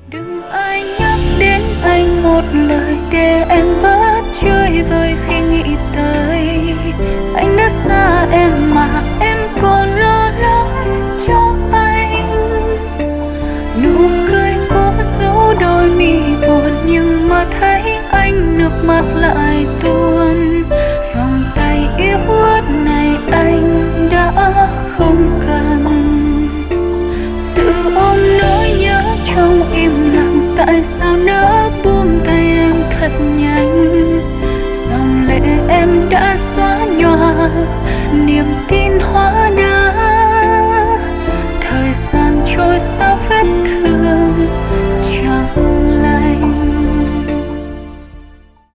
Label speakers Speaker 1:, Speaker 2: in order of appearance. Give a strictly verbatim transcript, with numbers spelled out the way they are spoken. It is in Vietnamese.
Speaker 1: Đừng ai nhắc đến anh một lời để em bớt chơi vơi khi nghĩ tới. Anh đã xa em mà em còn lo lắng cho anh. Nụ cười cố giấu đôi mi buồn nhưng mà thấy anh nước mắt lại tuôn. Vòng tay yếu ớt này anh đã không cần. Tự ôm nỗi nhớ trong im lặng, tại sao nỡ buông tay em thật nhanh. Dòng lệ em đã xóa nhòa niềm tin